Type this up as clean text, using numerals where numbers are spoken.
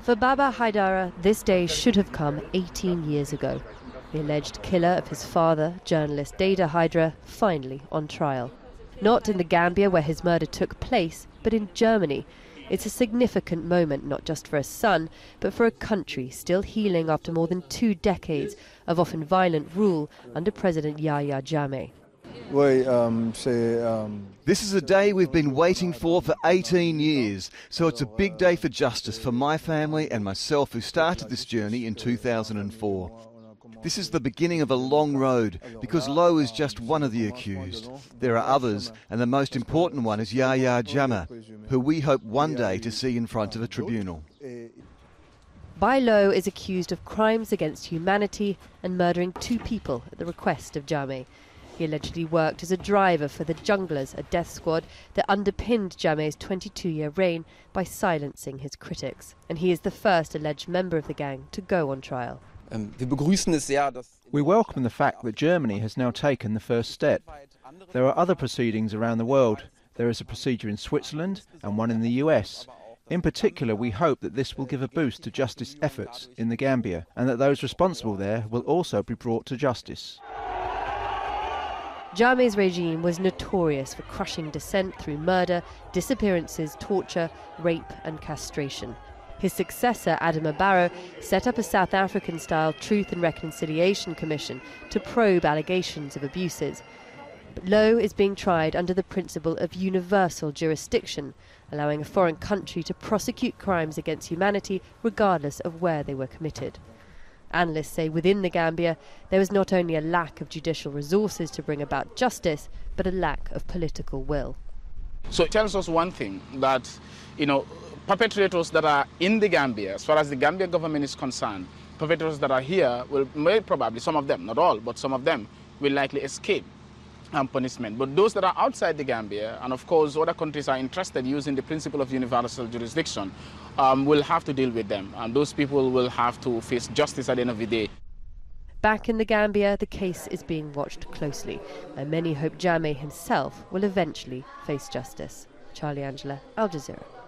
For Baba Haidara, this day should have come 18 years ago. The alleged killer of his father, journalist Dada Haidara, finally on trial. Not in the Gambia where his murder took place, but in Germany. It's a significant moment not just for a son, but for a country still healing after more than 2 decades of often violent rule under President Yahya Jammeh. This is a day we've been waiting for 18 years, so it's a big day for justice for my family and myself who started this journey in 2004. This is the beginning of a long road, because Lowe is just one of the accused. There are others, and the most important one is Yahya Jammeh, who we hope one day to see in front of a tribunal. Bai Lowe is accused of crimes against humanity and murdering 2 people at the request of Jammeh. He allegedly worked as a driver for the Junglers, a death squad that underpinned Jammeh's 22-year reign by silencing his critics. And he is the first alleged member of the gang to go on trial. We welcome the fact that Germany has now taken the first step. There are other proceedings around the world. There is a procedure in Switzerland and one in the US. In particular, we hope that this will give a boost to justice efforts in the Gambia, and that those responsible there will also be brought to justice. Jammeh's regime was notorious for crushing dissent through murder, disappearances, torture, rape and castration. His successor, Adama Barrow, set up a South African-style Truth and Reconciliation Commission to probe allegations of abuses. But Lowe is being tried under the principle of universal jurisdiction, allowing a foreign country to prosecute crimes against humanity regardless of where they were committed. Analysts say within the Gambia there is not only a lack of judicial resources to bring about justice, but a lack of political will. So it tells us one thing, that, perpetrators that are in the Gambia, as far as the Gambia government is concerned, perpetrators that are here may probably, some of them, not all, but some of them will likely escape punishment. But those that are outside the Gambia, and of course other countries are interested in using the principle of universal jurisdiction, will have to deal with them. And those people will have to face justice at the end of the day. Back in the Gambia, the case is being watched closely, and many hope Jammeh himself will eventually face justice. Charlie Angela, Al Jazeera.